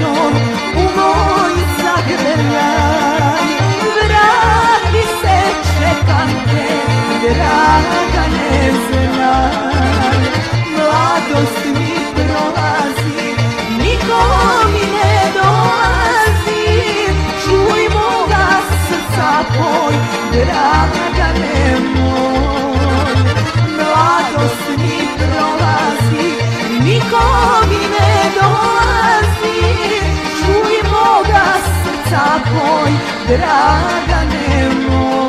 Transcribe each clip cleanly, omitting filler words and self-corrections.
dlanom u moj zagrljaj. Vrati se, čekam te, Dragane, znaj. Mladost mi prolazi, niko mi ne dolazi. Čuj moga srca poj, Dragane moj. Mladost mi prolazi, niko mi ne dolazi. Čuj moga srca poj, Dragane moj.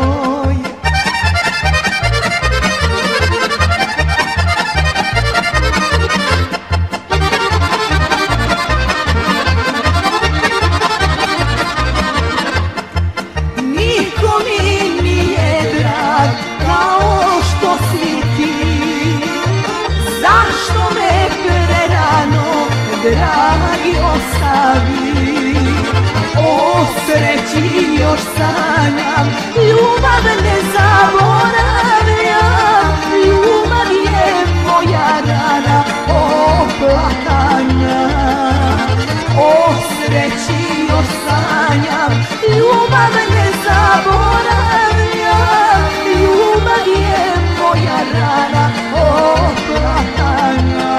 Niko mi nije drag kao što si ti. Zašto me prerano, dragi, ostavi? O sreći još sanjam, ljubav ne zaboravljam. Ljubav je moja rana oplakanja. O sreći još sanjam, ljubav ne zaboravljam. Ljubav je moja rana oplakanja.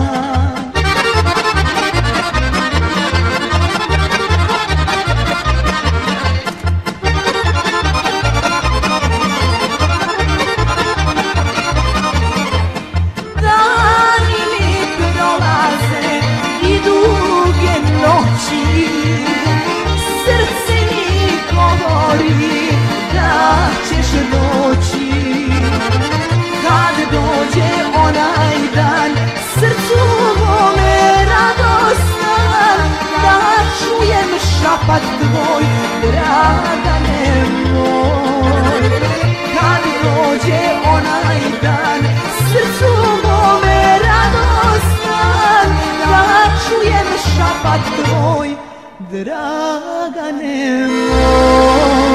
Dani mi prolaze i duge noći, srce mi govori da ćeš doći. Kad dođe onaj dan, srcu mome radostan, da čujem šapat tvoj, Dragane moj. Kad dođe onaj dan, srcu mome radostan, da čujem šapat tvoj, Dragane moj.